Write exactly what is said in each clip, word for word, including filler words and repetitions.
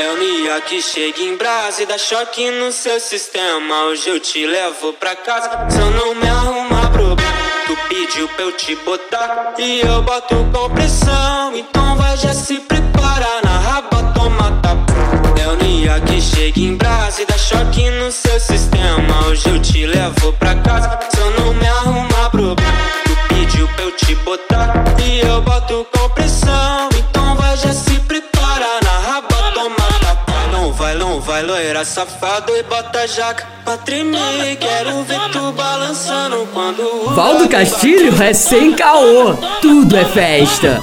É o Nia que chega em brasa e dá choque no seu sistema. Hoje eu te levo pra casa, só não me arruma problema. Tu pediu pra eu te botar e eu boto com pressão. Então vai, já se prepara, na raba toma tapa. É o Nia que chega em brasa e dá choque no seu sistema. Hoje eu te levo pra casa, só não me arruma problema. Tu pediu pra eu te botar e eu boto com pressão. Então vai, já se prepara, na raba toma tapa. Não vai, não vai, loira safado, e bota a jaca pra tremer. Quero ver tu balançando quando o Valdo Castilho é sem caô, tudo é festa.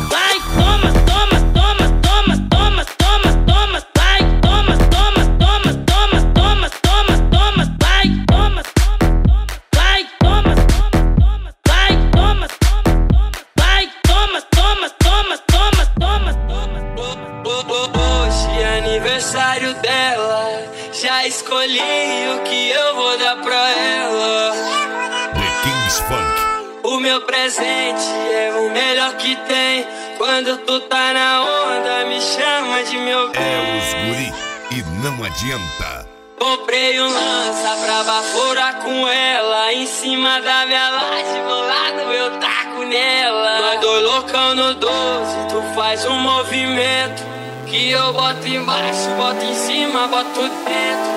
Hoje é aniversário dela, já escolhi o que eu vou dar pra ela. The Kings Funk. O meu presente é o melhor que tem. Quando tu tá na onda, me chama de meu bem. É os guri e não adianta. Comprei um lança pra baforar com ela. Em cima da minha laje, bolado eu taco nela. Nós dois loucão no doze, tu faz um movimento que eu boto embaixo, boto em cima, boto dentro.